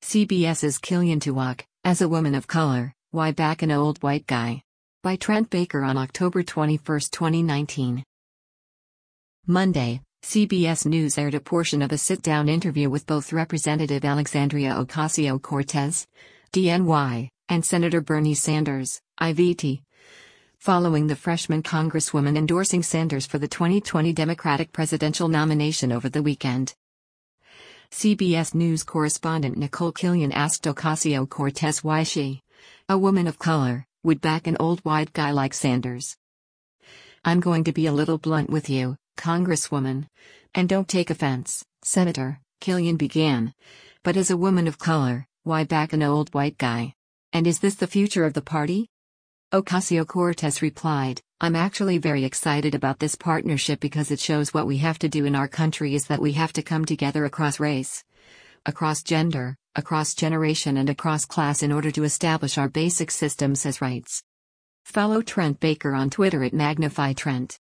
CBS's Killian Tuwak, as a woman of color, why back an old white guy? By Trent Baker on October 21, 2019. Monday, CBS News aired a portion of a sit-down interview with both Representative Alexandria Ocasio-Cortez, DNY, and Senator Bernie Sanders, IVT, following the freshman congresswoman endorsing Sanders for the 2020 Democratic presidential nomination over the weekend. CBS News correspondent Nicole Killian asked Ocasio-Cortez why she, a woman of color, would back an old white guy like Sanders. "I'm going to be a little blunt with you, Congresswoman. And don't take offense, Senator," Killian began. "But as a woman of color, why back an old white guy? And is this the future of the party?" Ocasio-Cortez replied, "I'm actually very excited about this partnership because it shows what we have to do in our country is that we have to come together across race, across gender, across generation and across class in order to establish our basic systems as rights." Follow Trent Baker on Twitter at MagnifyTrent.